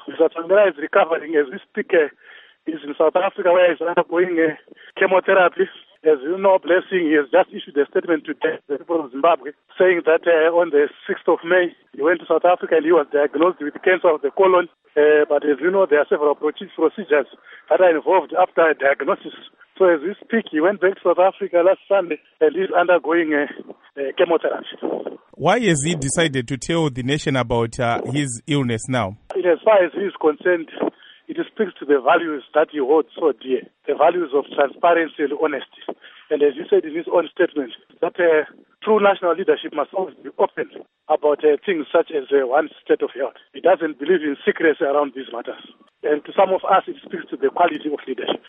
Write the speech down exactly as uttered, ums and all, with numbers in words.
Mister Tsvangirai is recovering as we speak. Uh, he's in South Africa where he's undergoing uh, chemotherapy. As you know, Blessing, he has just issued a statement today, the people of Zimbabwe, saying that uh, on the sixth of May, he went to South Africa and he was diagnosed with cancer of the colon. Uh, but as you know, there are several procedures that are involved after diagnosis. So as we speak, he went back to South Africa last Sunday and he's undergoing uh, uh, chemotherapy. Why has he decided to tell the nation about uh, his illness now? In as far as he is concerned, it speaks to the values that he holds so dear, the values of transparency and honesty. And as you said in his own statement, that uh, true national leadership must always be open about uh, things such as uh, one's state of health. He doesn't believe in secrecy around these matters. And to some of us, it speaks to the quality of leadership.